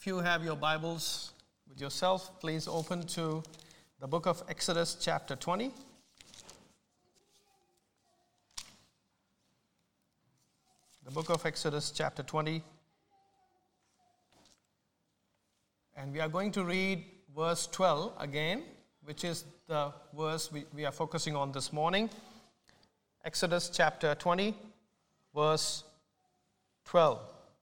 you have your Bibles with yourself, please open to the book of Exodus chapter 20. The book of Exodus chapter 20. And we are going to read verse 12 again, which is the verse we are focusing on this morning. Exodus chapter 20, verse 12.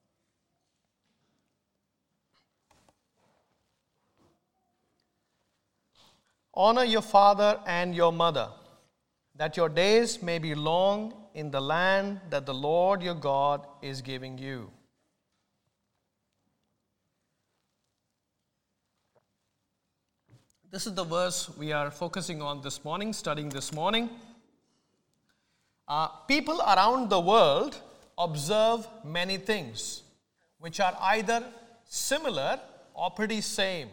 Honor your father and your mother, that your days may be long in the land that the Lord your God is giving you. This is the verse we are focusing on this morning, studying this morning. People around the world observe many things which are either similar or pretty same.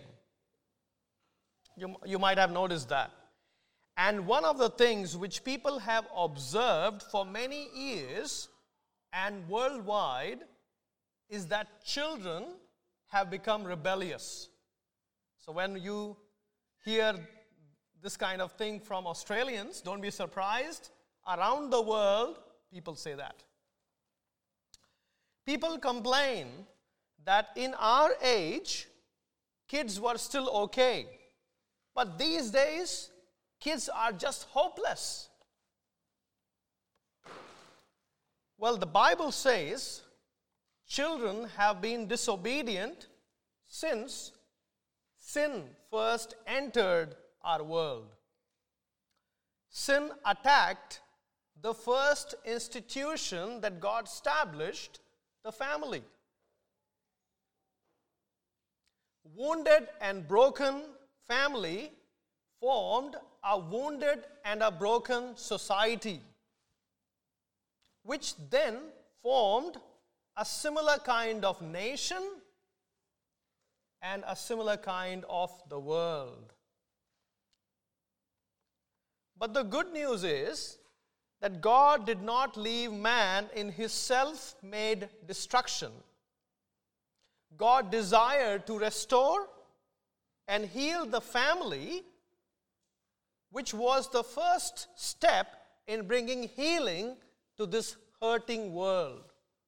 You might have noticed that. And one of the things which people have observed for many years and worldwide is that children have become rebellious. So when you hear this kind of thing from Australians, don't be surprised. Around the world, people say that. People complain that in our age, kids were still okay. But these days, kids are just hopeless. Well, the Bible says children have been disobedient since sin first entered our world. Sin attacked the first institution that God established, the family. Wounded and broken family formed a wounded and a broken society, which then formed a similar kind of nation and a similar kind of the world. But the good news is that God did not leave man in his self-made destruction. God desired to restore and heal the family, which was the first step in bringing healing to this hurting world.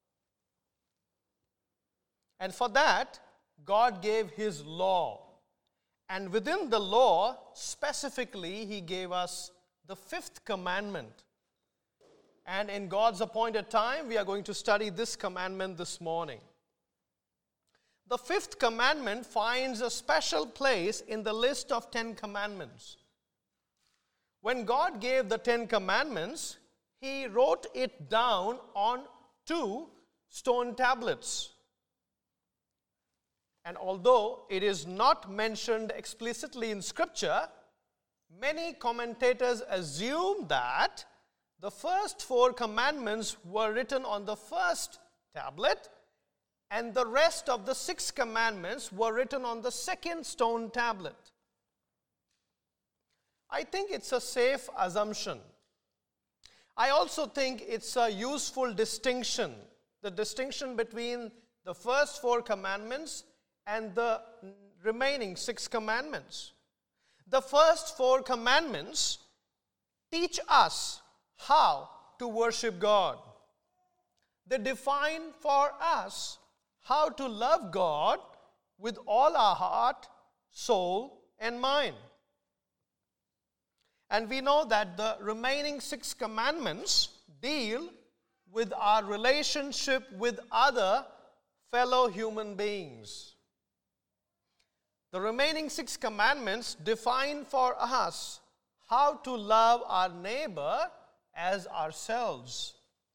And for that, God gave His law. And within the law, specifically, He gave us the fifth commandment. And in God's appointed time, we are going to study this commandment this morning. The fifth commandment finds a special place in the list of 10 commandments. When God gave the 10 commandments, He wrote it down on 2 stone tablets. And although it is not mentioned explicitly in Scripture, many commentators assume that the first 4 commandments were written on the first tablet, and the rest of the 6 commandments were written on the second stone tablet. I think it's a safe assumption. I also think it's a useful distinction, the distinction between the first 4 commandments and the remaining 6 commandments. The first 4 commandments teach us how to worship God. They define for us how to love God with all our heart, soul, and mind. And we know that the remaining 6 commandments deal with our relationship with other fellow human beings. The remaining 6 commandments define for us how to love our neighbor as ourselves.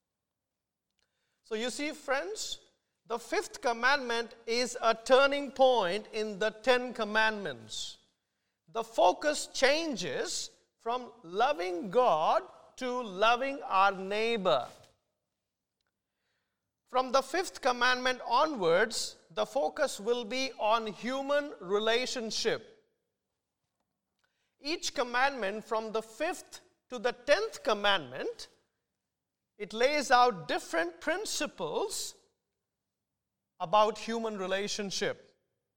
So you see, friends, the 5th commandment is a turning point in the 10 commandments. The focus changes from loving God to loving our neighbor. From the 5th commandment onwards, the focus will be on human relationship. Each commandment from the 5th to the 10th commandment, it lays out different principles about human relationship.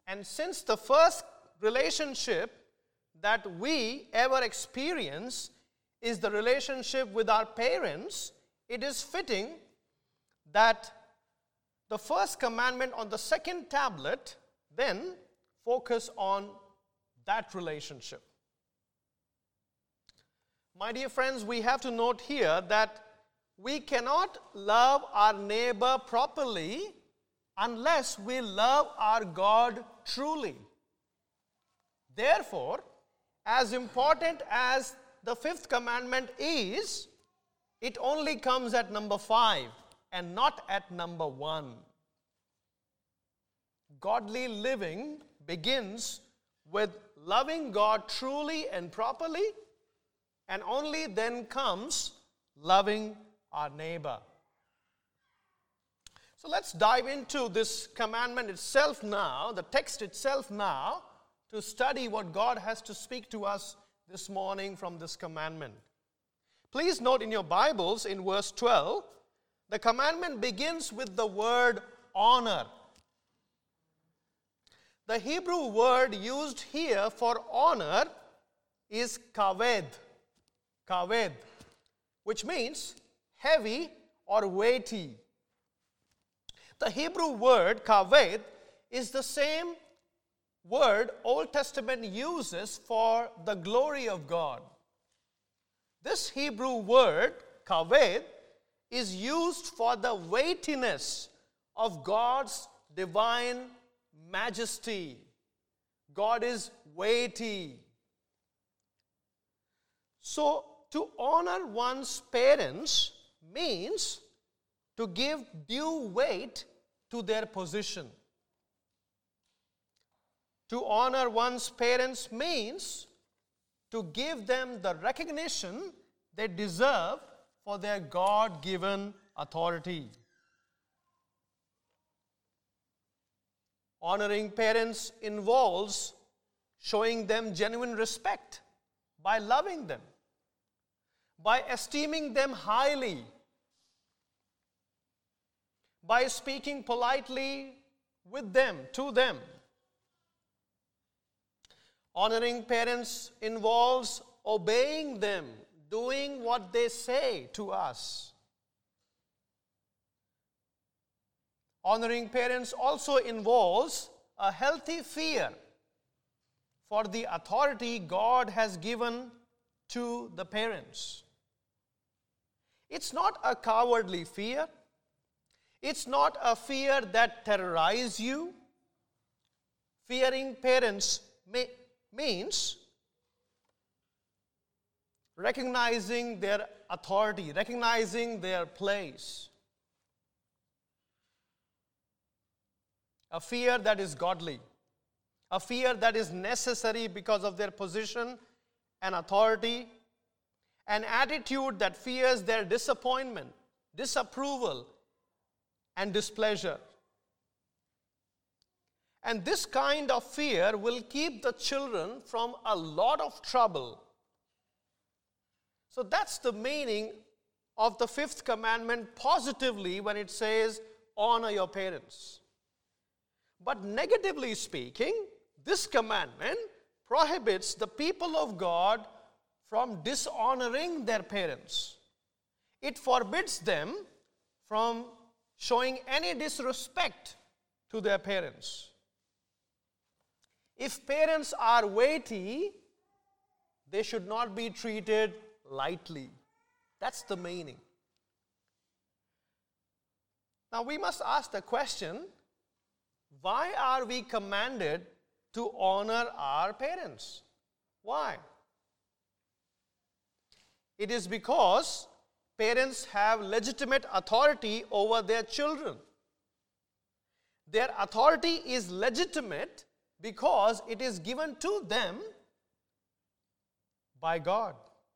And since the first relationship that we ever experience is the relationship with our parents, it is fitting that the first commandment on the second tablet then focus on that relationship. My dear friends, we have to note here that we cannot love our neighbor properly unless we love our God truly. Therefore, as important as the fifth commandment is, it only comes at number 5 and not at number 1. Godly living begins with loving God truly and properly, and only then comes loving our neighbor. So let's dive into this commandment itself now, the text itself now, to study what God has to speak to us this morning from this commandment. Please note in your Bibles in verse 12, the commandment begins with the word honor. The Hebrew word used here for honor is kaved, which means heavy or weighty. The Hebrew word kaved is the same word Old Testament uses for the glory of God. This Hebrew word kaved is used for the weightiness of God's divine majesty. God is weighty. So, to honor one's parents means to give due weight to their position. To honor one's parents means to give them the recognition they deserve for their God-given authority. Honoring parents involves showing them genuine respect by loving them, by esteeming them highly, by speaking politely with them, to them. Honoring parents involves obeying them, doing what they say to us. Honoring parents also involves a healthy fear for the authority God has given to the parents. It's not a cowardly fear. It's not a fear that terrorizes you. Fearing parents means recognizing their authority, recognizing their place. A fear that is godly. A fear that is necessary because of their position and authority. An attitude that fears their disappointment, disapproval, and displeasure. And this kind of fear will keep the children from a lot of trouble. So that's the meaning of the fifth commandment positively when it says, honor your parents. But negatively speaking, this commandment prohibits the people of God from dishonoring their parents. It forbids them from showing any disrespect to their parents. If parents are weighty, they should not be treated lightly. That's the meaning. Now we must ask the question, why are we commanded to honor our parents? Why? It is because parents have legitimate authority over their children. Their authority is legitimate because it is given to them by God.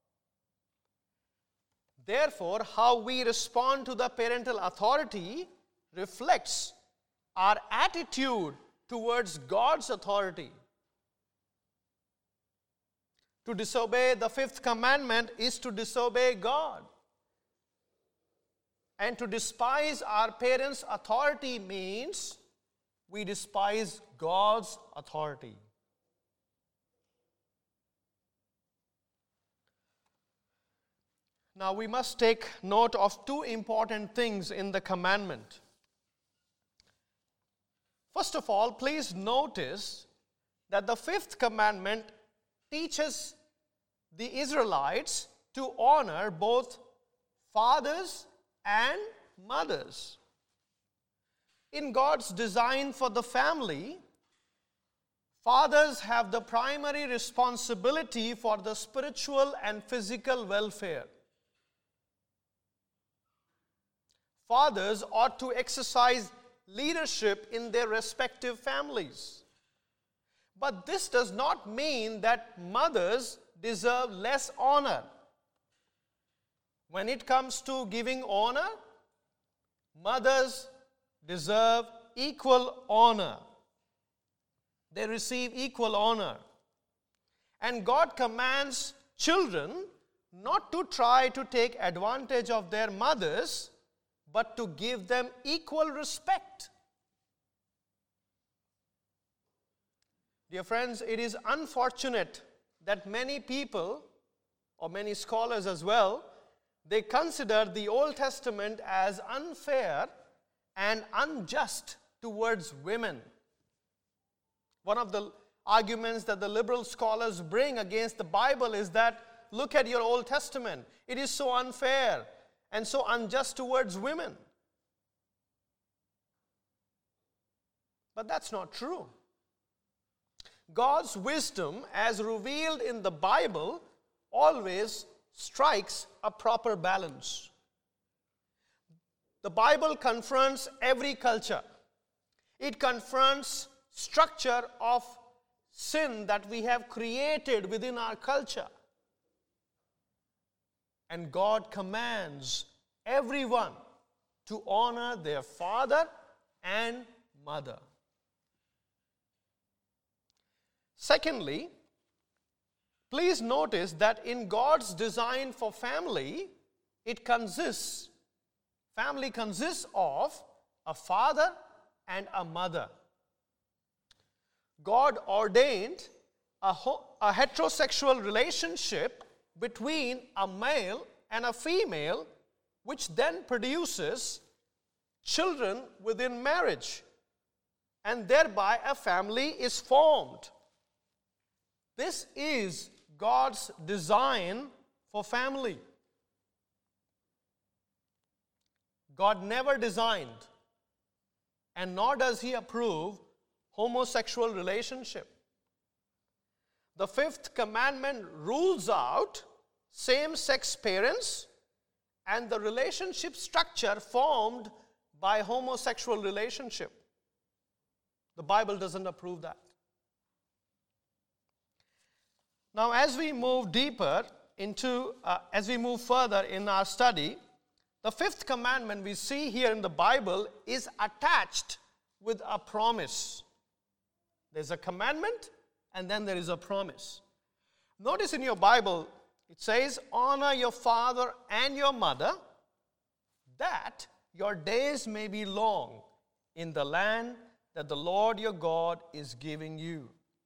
Therefore, how we respond to the parental authority reflects our attitude towards God's authority. To disobey the fifth commandment is to disobey God. And to despise our parents' authority means we despise God's authority. Now we must take note of two important things in the commandment. First of all, please notice that the fifth commandment teaches the Israelites to honor both fathers and mothers. In God's design for the family, fathers have the primary responsibility for the spiritual and physical welfare. Fathers ought to exercise leadership in their respective families. But this does not mean that mothers deserve less honor. When it comes to giving honor, mothers deserve equal honor. They receive equal honor. And God commands children not to try to take advantage of their mothers, but to give them equal respect. Dear friends, it is unfortunate that many people, or many scholars as well, they consider the Old Testament as unfair and unjust towards women. One of the arguments that the liberal scholars bring against the Bible is that, look at your Old Testament, it is so unfair and so unjust towards women. But that's not true. God's wisdom, as revealed in the Bible, always strikes a proper balance. The Bible confronts every culture. It confronts structure of sin that we have created within our culture. And God commands everyone to honor their father and mother. Secondly, please notice that in God's design for family, family consists of a father and a mother. God ordained a heterosexual relationship between a male and a female, which then produces children within marriage, and thereby a family is formed. This is God's design for family. God never designed, and nor does He approve, homosexual relationship. The fifth commandment rules out same-sex parents and the relationship structure formed by homosexual relationship. The Bible doesn't approve that. Now, as we move further in our study, the fifth commandment we see here in the Bible is attached with a promise. There's a commandment and then there is a promise. Notice in your Bible, it says, honor your father and your mother, that your days may be long in the land that the Lord your God is giving you.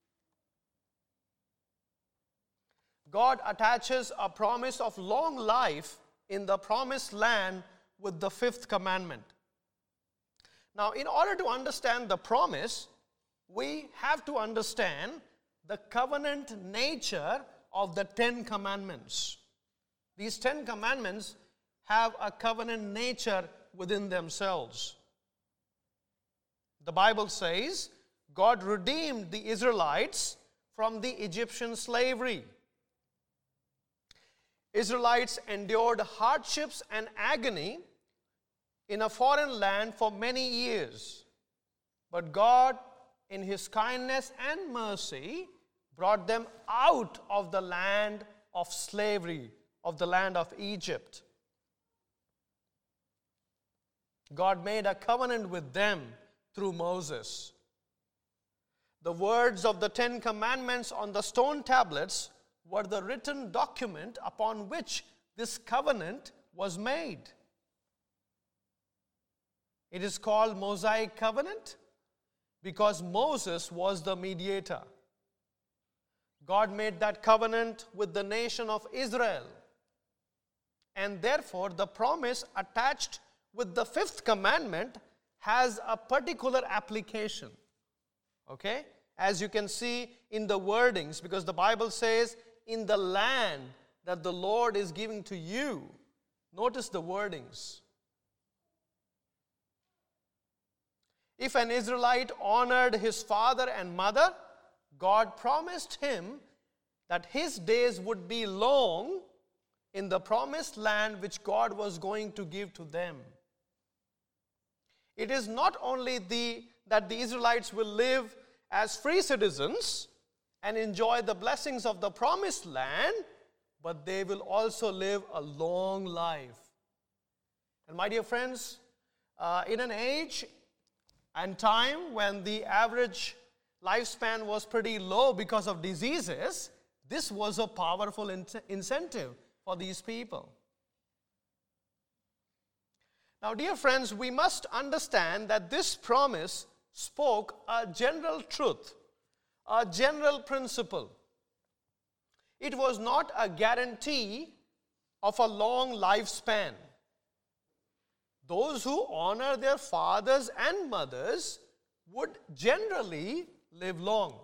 God attaches a promise of long life in the promised land with the fifth commandment. Now, in order to understand the promise, we have to understand the covenant nature of the 10 commandments. These 10 commandments have a covenant nature within themselves. The Bible says God redeemed the Israelites from the Egyptian slavery. Israelites endured hardships and agony in a foreign land for many years. But God, in His kindness and mercy, brought them out of the land of slavery, of the land of Egypt. God made a covenant with them through Moses. The words of the 10 commandments on the stone tablets were the written document upon which this covenant was made. It is called Mosaic covenant because Moses was the mediator. God made that covenant with the nation of Israel. And therefore, the promise attached with the fifth commandment has a particular application. Okay? As you can see in the wordings, because the Bible says, in the land that the Lord is giving to you. Notice the wordings. If an Israelite honored his father and mother, God promised him that his days would be long in the promised land which God was going to give to them. It is not only that the Israelites will live as free citizens and enjoy the blessings of the promised land, but they will also live a long life. And my dear friends, in an age and time when the average lifespan was pretty low because of diseases, this was a powerful incentive for these people. Now, dear friends, we must understand that this promise spoke a general truth, a general principle. It was not a guarantee of a long lifespan. Those who honor their fathers and mothers would generally live long.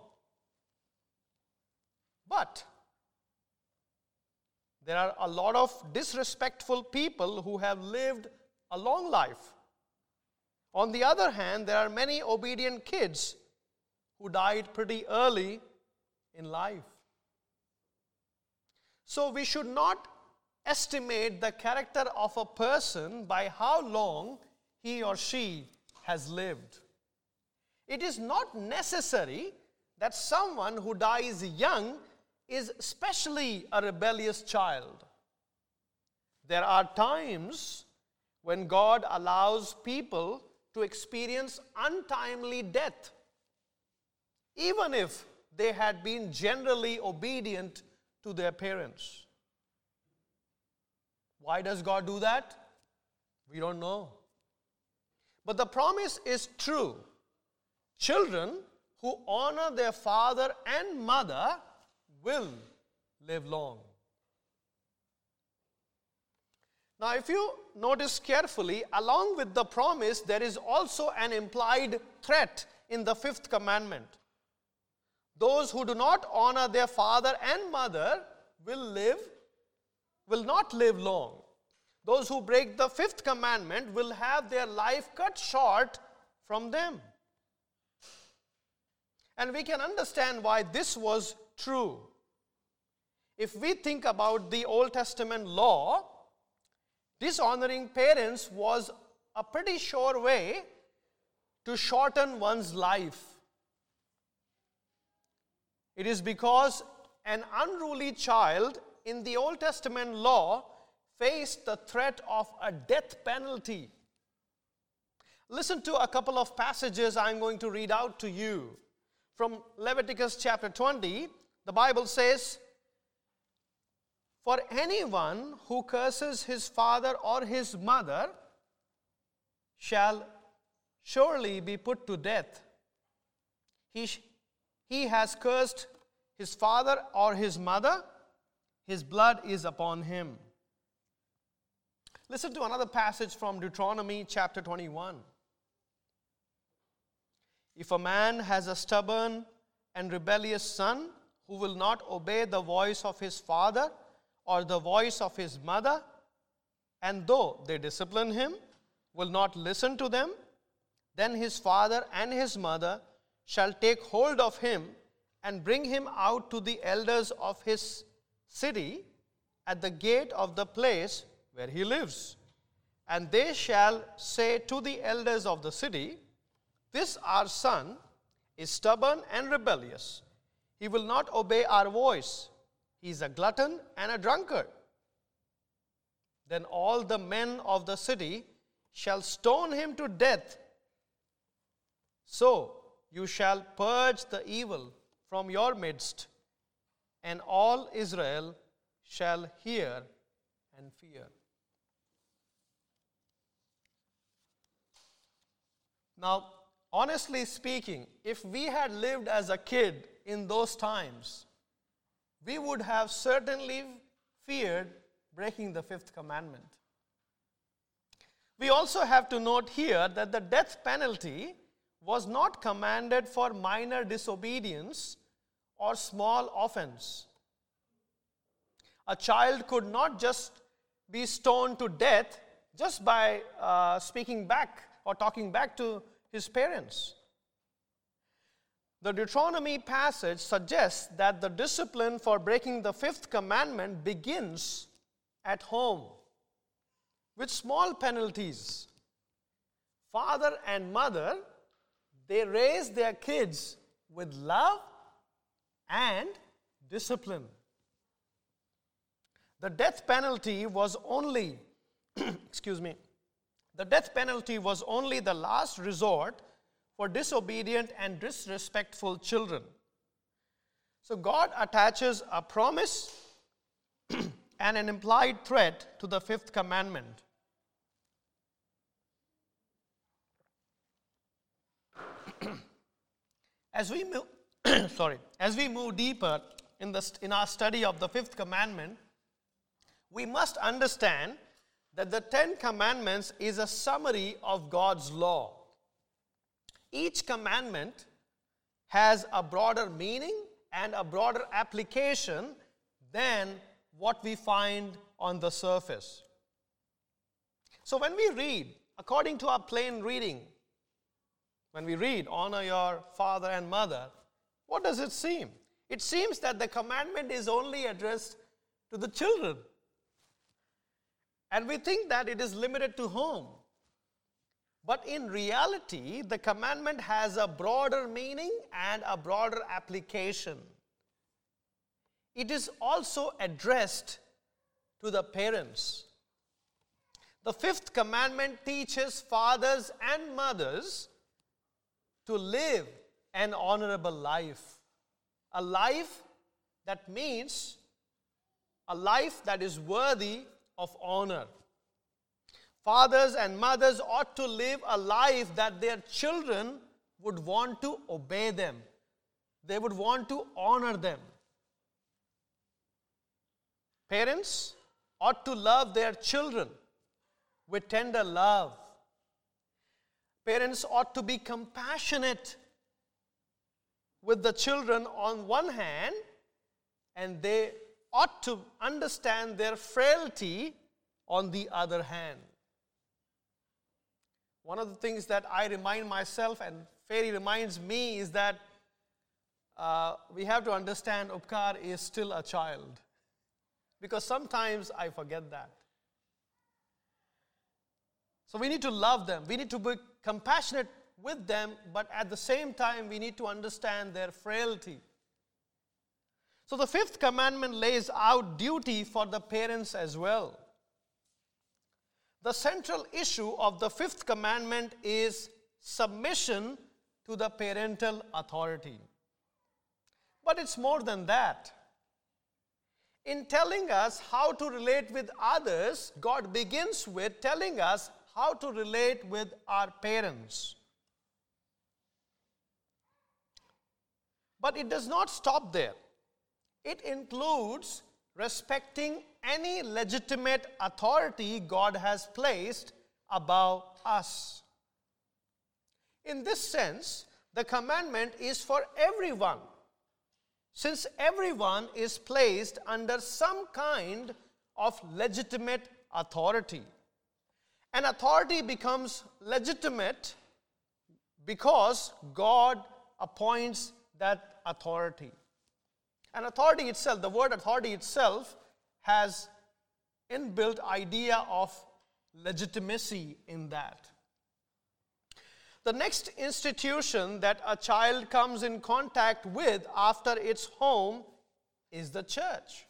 But there are a lot of disrespectful people who have lived a long life. On the other hand, there are many obedient kids who died pretty early in life. So we should not estimate the character of a person by how long he or she has lived. It is not necessary that someone who dies young is especially a rebellious child. There are times when God allows people to experience untimely death, even if they had been generally obedient to their parents. Why does God do that? We don't know. But the promise is true. Children who honor their father and mother will live long. Now, if you notice carefully, along with the promise, there is also an implied threat in the fifth commandment. Those who do not honor their father and mother will not live long. Those who break the fifth commandment will have their life cut short from them. And we can understand why this was true. If we think about the Old Testament law, dishonoring parents was a pretty sure way to shorten one's life. It is because an unruly child in the Old Testament law faced the threat of a death penalty. Listen to a couple of passages I'm going to read out to you. From Leviticus chapter 20, the Bible says, "For anyone who curses his father or his mother shall surely be put to death. He has cursed his father or his mother, his blood is upon him." Listen to another passage from Deuteronomy chapter 21. "If a man has a stubborn and rebellious son who will not obey the voice of his father or the voice of his mother, and though they discipline him, will not listen to them, then his father and his mother shall take hold of him and bring him out to the elders of his city at the gate of the place where he lives. And they shall say to the elders of the city, 'This our son is stubborn and rebellious. He will not obey our voice. He is a glutton and a drunkard.' Then all the men of the city shall stone him to death. So you shall purge the evil from your midst, and all Israel shall hear and fear." Now, honestly speaking, if we had lived as a kid in those times, we would have certainly feared breaking the fifth commandment. We also have to note here that the death penalty was not commanded for minor disobedience or small offense. A child could not just be stoned to death just by speaking back or talking back to his parents. The Deuteronomy passage suggests that the discipline for breaking the fifth commandment begins at home with small penalties. Father and mother, they raise their kids with love and discipline. The death penalty was only, the death penalty was only the last resort for disobedient and disrespectful children. So God attaches a promise and an implied threat to the fifth commandment. As we move deeper in our study of the fifth commandment, we must understand that the 10 Commandments is a summary of God's law. Each commandment has a broader meaning and a broader application than what we find on the surface. So when we read, according to our plain reading, when we read, honor your father and mother, what does it seem? It seems that the commandment is only addressed to the children. And we think that it is limited to home. But in reality, the commandment has a broader meaning and a broader application. It is also addressed to the parents. The fifth commandment teaches fathers and mothers to live an honorable life. A life that means a life that is worthy of honor. Fathers and mothers ought to live a life that their children would want to obey them. They would want to honor them. Parents ought to love their children with tender love. Parents ought to be compassionate with the children on one hand, and they ought to understand their frailty on the other hand. One of the things that I remind myself and Fairy reminds me is that we have to understand Upkar is still a child. Because sometimes I forget that. So we need to love them. We need to be compassionate with them, but at the same time we need to understand their frailty. So the fifth commandment lays out duty for the parents as well. The central issue of the fifth commandment is submission to the parental authority. But it's more than that. In telling us how to relate with others, God begins with telling us how to relate with our parents. But it does not stop there. It includes respecting any legitimate authority God has placed above us. In this sense, the commandment is for everyone, since everyone is placed under some kind of legitimate authority. An authority becomes legitimate because God appoints that authority. And authority itself, the word authority itself, has inbuilt idea of legitimacy in that. The next institution that a child comes in contact with after its home is the church.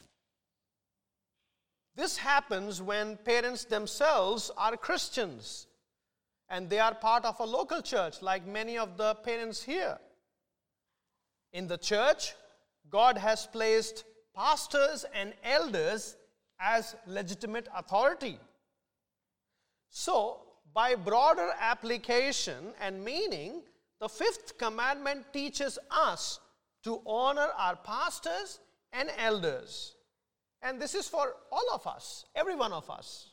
This happens when parents themselves are Christians and they are part of a local church, like many of the parents here. In the church, God has placed pastors and elders as legitimate authority. So, by broader application and meaning, the fifth commandment teaches us to honor our pastors and elders. And this is for all of us, every one of us.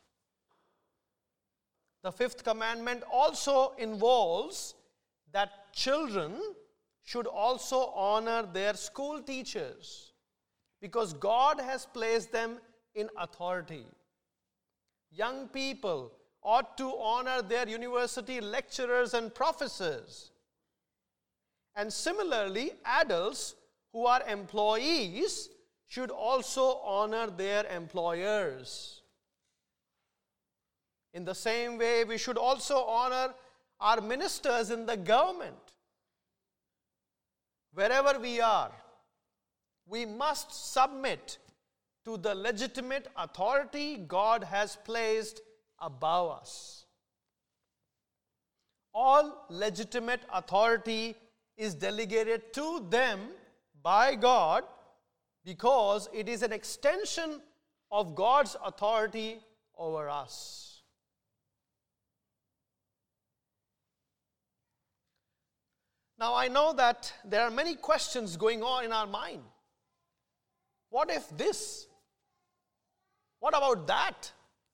The fifth commandment also involves that children should also honor their school teachers, because God has placed them in authority. Young people ought to honor their university lecturers and professors. And similarly, adults who are employees should also honor their employers. In the same way, we should also honor our ministers in the government. Wherever we are, we must submit to the legitimate authority God has placed above us. All legitimate authority is delegated to them by God because it is an extension of God's authority over us. Now, I know that there are many questions going on in our mind. What if this? What about that?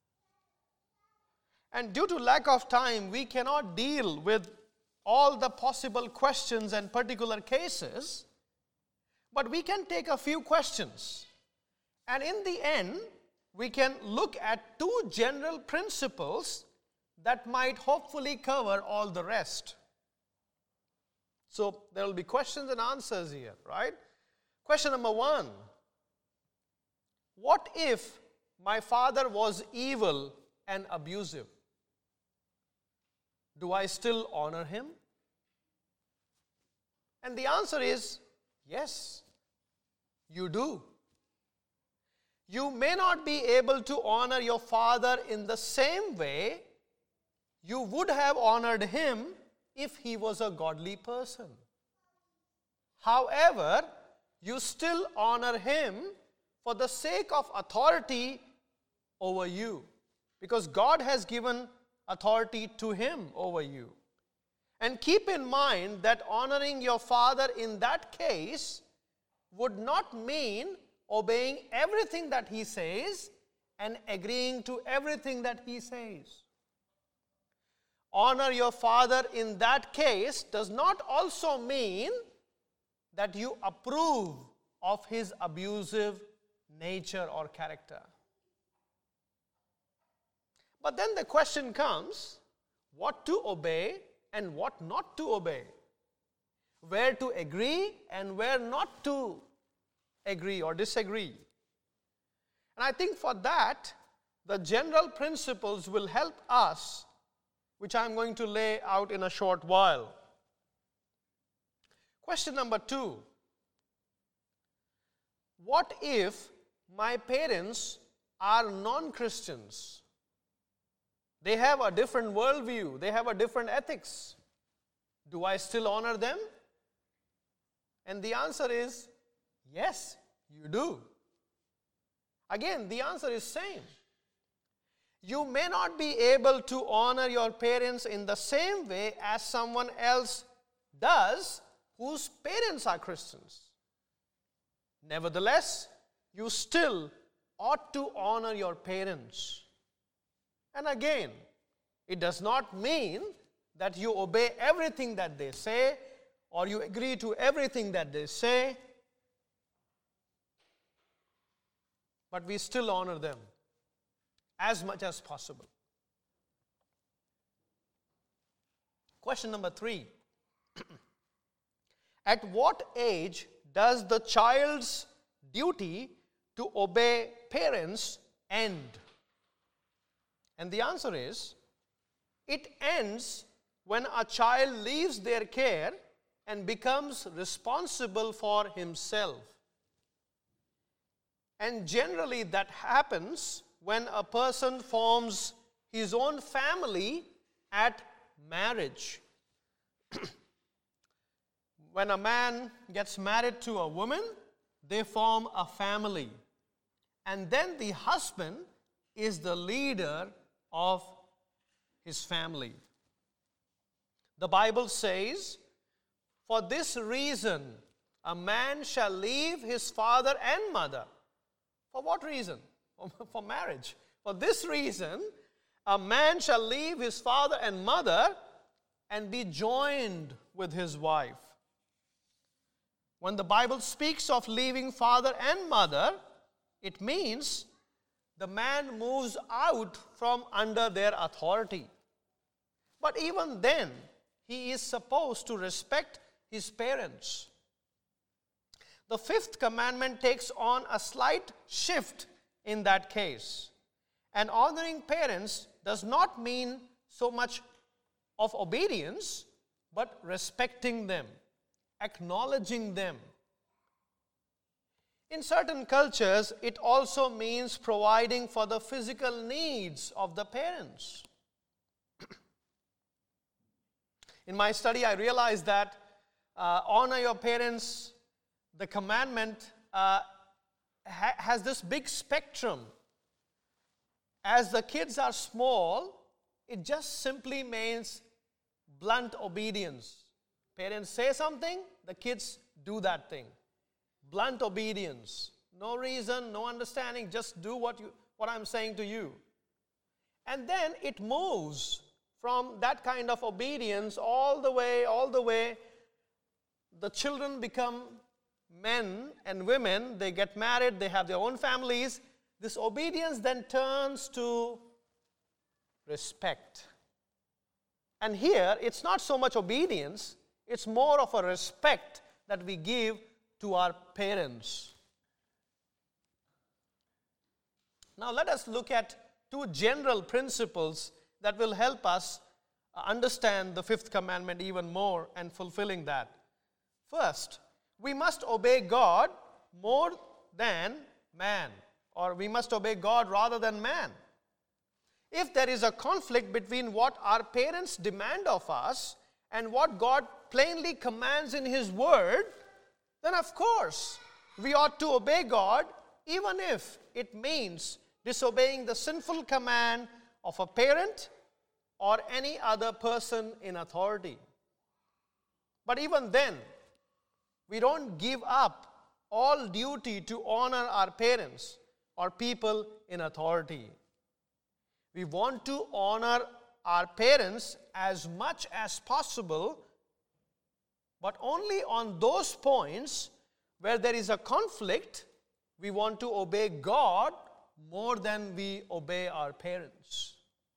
And due to lack of time, we cannot deal with all the possible questions and particular cases, but we can take a few questions. And in the end, we can look at two general principles that might hopefully cover all the rest. So there will be questions and answers here, right? Question number 1. What if my father was evil and abusive? Do I still honor him? And the answer is yes, you do. You may not be able to honor your father in the same way you would have honored him if he was a godly person. However, you still honor him for the sake of authority over you, because God has given authority to him over you. And keep in mind that honoring your father in that case would not mean obeying everything that he says and agreeing to everything that he says. Honor your father in that case does not also mean that you approve of his abusive nature or character. But then the question comes, what to obey and what not to obey? Where to agree and where not to agree or disagree? And I think for that, the general principles will help us, which I'm going to lay out in a short while. Question number 2. What if my parents are non-Christians? They have a different worldview. They have a different ethics. Do I still honor them? And the answer is yes, you do. Again, the answer is same. You may not be able to honor your parents in the same way as someone else does whose parents are Christians. Nevertheless, you still ought to honor your parents. And again, it does not mean that you obey everything that they say or you agree to everything that they say, but we still honor them as much as possible. Question number 3. At what age does the child's duty to obey parents end? And the answer is, it ends when a child leaves their care and becomes responsible for himself. And generally that happens when a person forms his own family at marriage. When a man gets married to a woman, they form a family. And then the husband is the leader of his family. The Bible says For this reason, a man shall leave his father and mother. For what reason? For marriage. For this reason, a man shall leave his father and mother and be joined with his wife. When the Bible speaks of leaving father and mother, it means the man moves out from under their authority. But even then, he is supposed to respect his parents. The fifth commandment takes on a slight shift in that case. And honoring parents does not mean so much of obedience, but respecting them, acknowledging them. In certain cultures, it also means providing for the physical needs of the parents. In my study, I realized that honor your parents, the commandment, has this big spectrum. As the kids are small, it just simply means blunt obedience. Parents say something, the kids do that thing. Blunt obedience. No reason, no understanding, just do what I'm saying to you. And then it moves from that kind of obedience all the way. The children become men and women, they get married, they have their own families. This obedience then turns to respect. And here, it's not so much obedience, it's more of a respect that we give to our parents. Now let us look at two general principles that will help us understand the fifth commandment even more and fulfilling that. First, we must obey God more than man, or we must obey God rather than man. If there is a conflict between what our parents demand of us and what God plainly commands in His Word, then of course we ought to obey God, even if it means disobeying the sinful command of a parent or any other person in authority. But even then, we don't give up all duty to honor our parents or people in authority. We want to honor our parents as much as possible, but only on those points where there is a conflict, we want to obey God more than we obey our parents.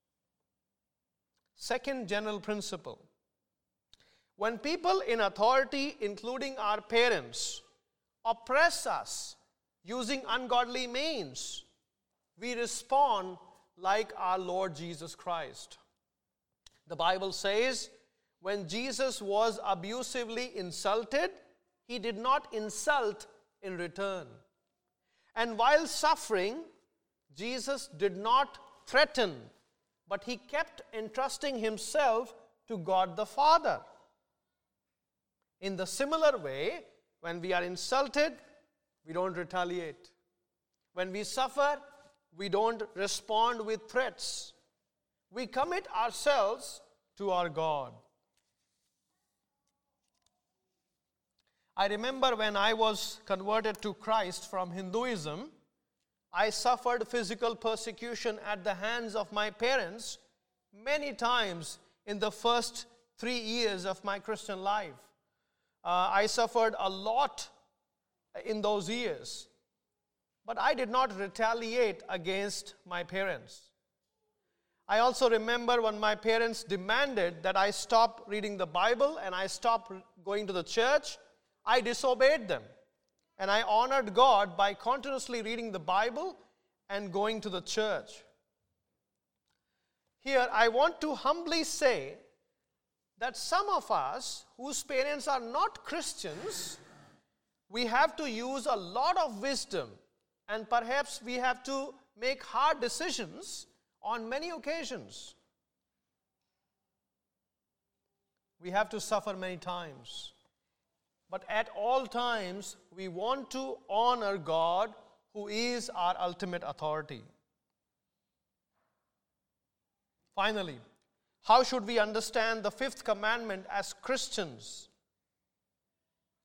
Second general principle. When people in authority, including our parents, oppress us using ungodly means, we respond like our Lord Jesus Christ. The Bible says, when Jesus was abusively insulted, He did not insult in return. And while suffering, Jesus did not threaten, but He kept entrusting Himself to God the Father. In the similar way, when we are insulted, we don't retaliate. When we suffer, we don't respond with threats. We commit ourselves to our God. I remember when I was converted to Christ from Hinduism, I suffered physical persecution at the hands of my parents many times in the first 3 years of my Christian life. I suffered a lot in those years, but I did not retaliate against my parents. I also remember when my parents demanded that I stop reading the Bible and I stop going to the church, I disobeyed them. And I honored God by continuously reading the Bible and going to the church. Here, I want to humbly say that some of us whose parents are not Christians, we have to use a lot of wisdom, and perhaps we have to make hard decisions on many occasions. We have to suffer many times. But at all times, we want to honor God, who is our ultimate authority. Finally, how should we understand the fifth commandment as Christians?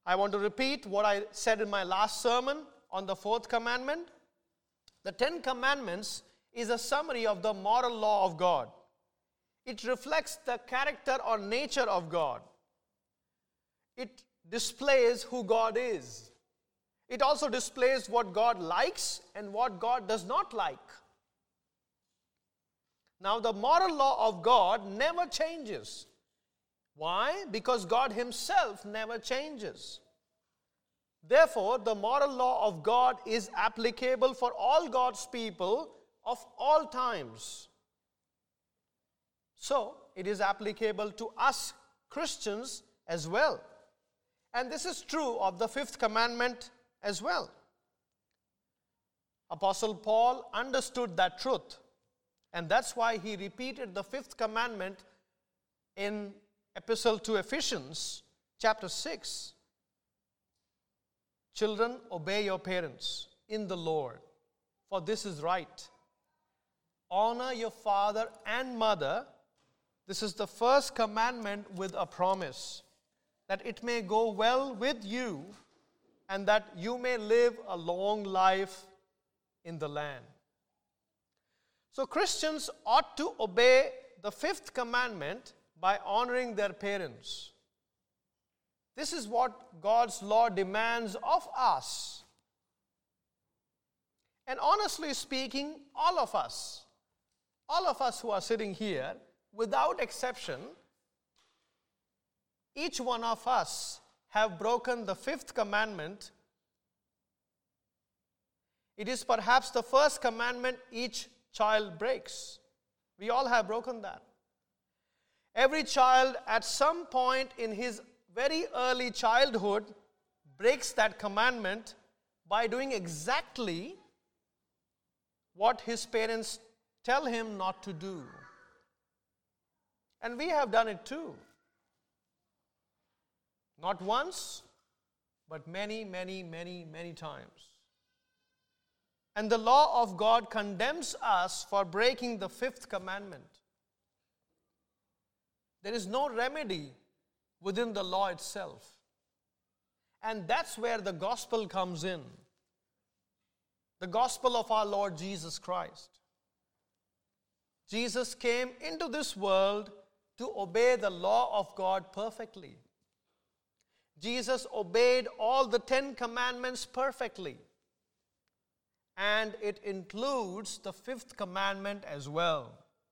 I want to repeat what I said in my last sermon on the fourth commandment. The 10 Commandments is a summary of the moral law of God. It reflects the character or nature of God. It displays who God is. It also displays what God likes and what God does not like. Now, the moral law of God never changes. Why? Because God Himself never changes. Therefore, the moral law of God is applicable for all God's people of all times. So, it is applicable to us Christians as well. And this is true of the fifth commandment as well. Apostle Paul understood that truth, and that's why he repeated the fifth commandment in Epistle to Ephesians, chapter 6. Children, obey your parents in the Lord, for this is right. Honor your father and mother. This is the first commandment with a promise, that it may go well with you and that you may live a long life in the land. So Christians ought to obey the fifth commandment by honoring their parents. This is what God's law demands of us. And honestly speaking, all of us who are sitting here, without exception, each one of us have broken the fifth commandment. It is perhaps the first commandment each child breaks. We all have broken that. Every child at some point in his very early childhood breaks that commandment by doing exactly what his parents tell him not to do. And we have done it too. Not once, but many, many, many, many times. And the law of God condemns us for breaking the fifth commandment. There is no remedy within the law itself. And that's where the gospel comes in. The gospel of our Lord Jesus Christ. Jesus came into this world to obey the law of God perfectly. Jesus obeyed all the 10 commandments perfectly. And it includes the fifth commandment as well.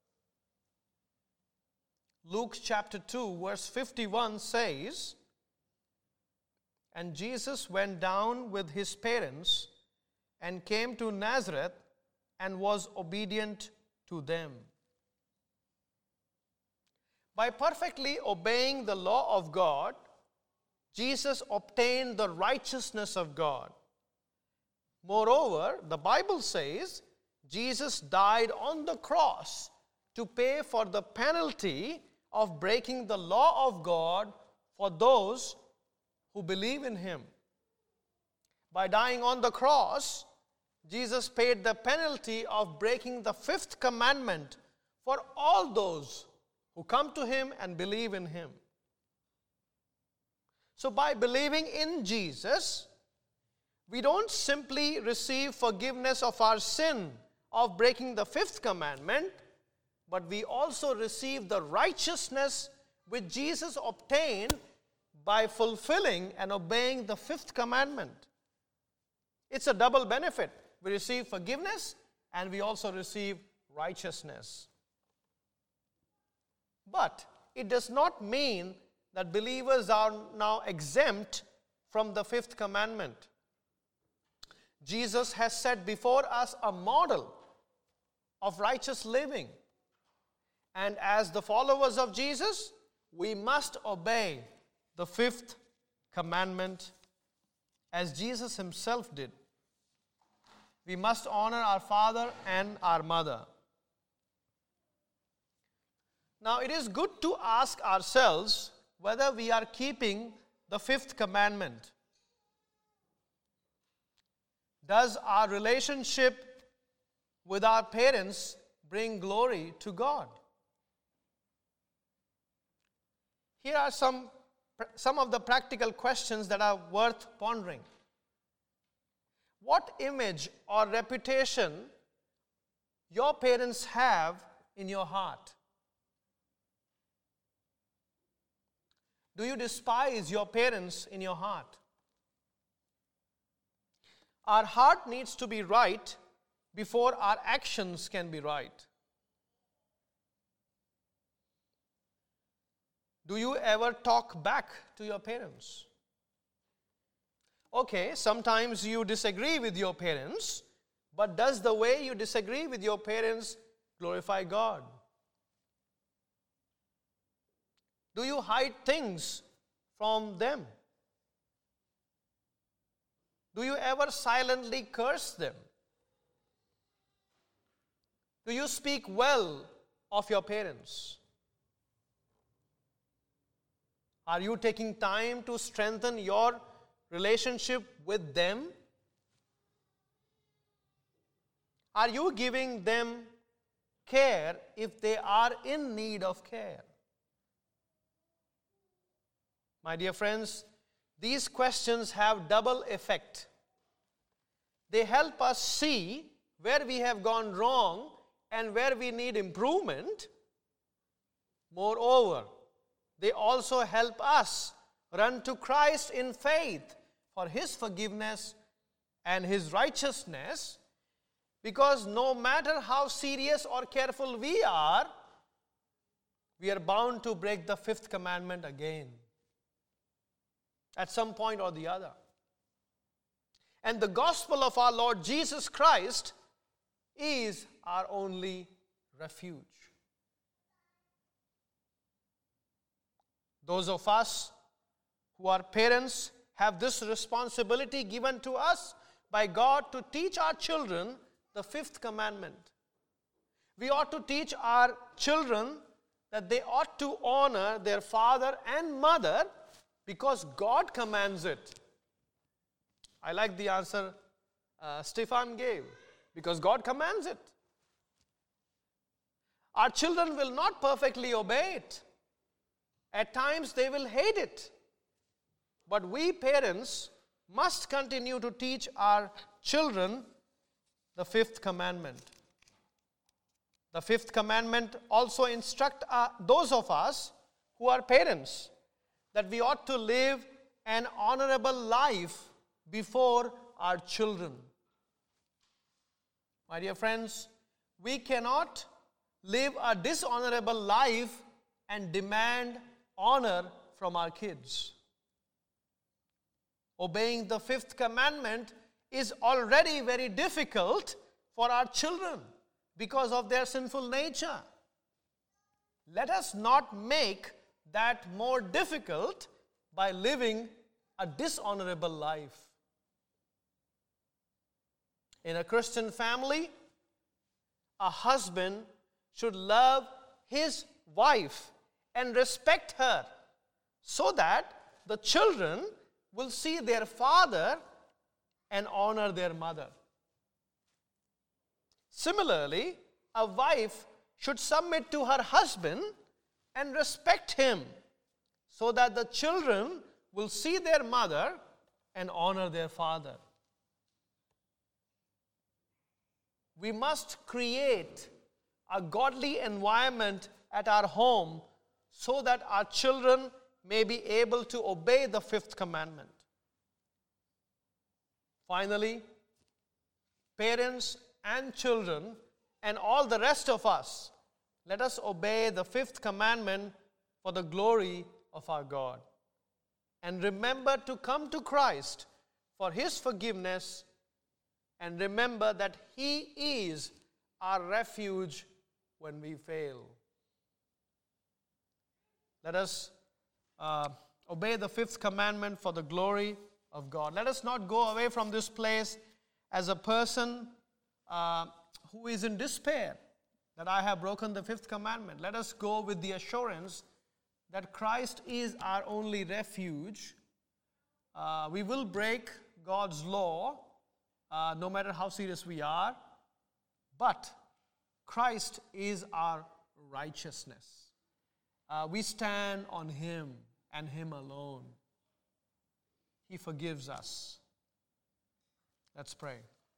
Luke chapter 2 verse 51 says, "And Jesus went down with his parents and came to Nazareth and was obedient to them." By perfectly obeying the law of God, Jesus obtained the righteousness of God. Moreover, the Bible says Jesus died on the cross to pay for the penalty of breaking the law of God for those who believe in Him. By dying on the cross, Jesus paid the penalty of breaking the fifth commandment for all those who come to Him and believe in Him. So by believing in Jesus, we don't simply receive forgiveness of our sin of breaking the fifth commandment, but we also receive the righteousness which Jesus obtained by fulfilling and obeying the fifth commandment. It's a double benefit. We receive forgiveness and we also receive righteousness. But it does not mean that believers are now exempt from the fifth commandment. Jesus has set before us a model of righteous living. And as the followers of Jesus, we must obey the fifth commandment as Jesus Himself did. We must honor our father and our mother. Now, it is good to ask ourselves whether we are keeping the fifth commandment. Does our relationship with our parents bring glory to God? Here are some some of the practical questions that are worth pondering. What image or reputation your parents have in your heart? Do you despise your parents in your heart? Our heart needs to be right before our actions can be right. Do you ever talk back to your parents? Okay, sometimes you disagree with your parents, but does the way you disagree with your parents glorify God? Do you hide things from them? Do you ever silently curse them? Do you speak well of your parents? Are you taking time to strengthen your relationship with them? Are you giving them care if they are in need of care? My dear friends, these questions have double effect. They help us see where we have gone wrong and where we need improvement. Moreover, they also help us run to Christ in faith for His forgiveness and His righteousness, because no matter how serious or careful we are bound to break the fifth commandment again at some point or the other. And the gospel of our Lord Jesus Christ is our only refuge. Those of us who are parents have this responsibility given to us by God to teach our children the fifth commandment. We ought to teach our children that they ought to honor their father and mother because God commands it. I like the answer Stefan gave. Because God commands it. Our children will not perfectly obey it. At times they will hate it. But we parents must continue to teach our children the fifth commandment. The fifth commandment also instructs those of us who are parents that we ought to live an honorable life before our children. My dear friends, we cannot live a dishonorable life and demand honor from our kids. Obeying the fifth commandment is already very difficult for our children because of their sinful nature. Let us not make that more difficult by living a dishonorable life. In a Christian family, a husband should love his wife and respect her so that the children will see their father and honor their mother. Similarly, a wife should submit to her husband and respect him so that the children will see their mother and honor their father. We must create a godly environment at our home so that our children may be able to obey the fifth commandment. Finally, parents and children and all the rest of us, let us obey the fifth commandment for the glory of our God. And remember to come to Christ for His forgiveness, and remember that He is our refuge when we fail. Let us obey the fifth commandment for the glory of God. Let us not go away from this place as a person who is in despair that I have broken the fifth commandment. Let us go with the assurance that Christ is our only refuge. We will break God's law no matter how serious we are, but Christ is our righteousness. We stand on Him. and Him alone. He forgives us. Let's pray.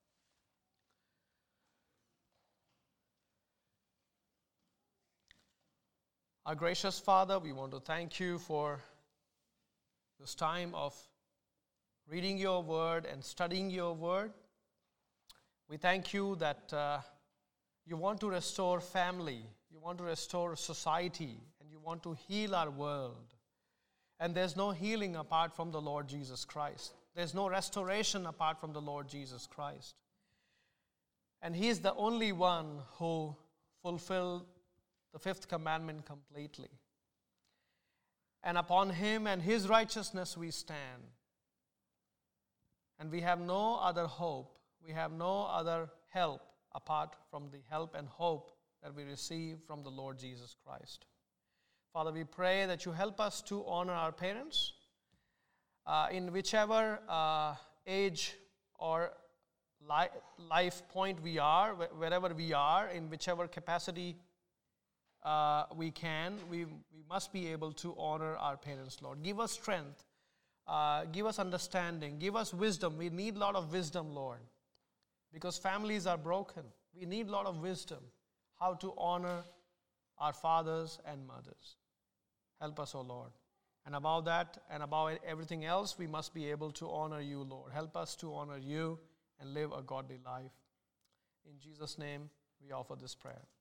Our gracious Father, we want to thank You for this time of reading Your word and studying Your word. We thank You that You want to restore family, You want to restore society, and You want to heal our world. And there's no healing apart from the Lord Jesus Christ. There's no restoration apart from the Lord Jesus Christ. And He is the only one who fulfilled the fifth commandment completely. And upon Him and His righteousness we stand. And we have no other hope. We have no other help apart from the help and hope that we receive from the Lord Jesus Christ. Father, we pray that You help us to honor our parents in whichever age or life point we are, wherever we are, in whichever capacity we can, we must be able to honor our parents, Lord. Give us strength, give us understanding, give us wisdom. We need a lot of wisdom, Lord, because families are broken. We need a lot of wisdom, how to honor our fathers and mothers. Help us, O Lord. And above that and above everything else, we must be able to honor You, Lord. Help us to honor You and live a godly life. In Jesus' name, we offer this prayer.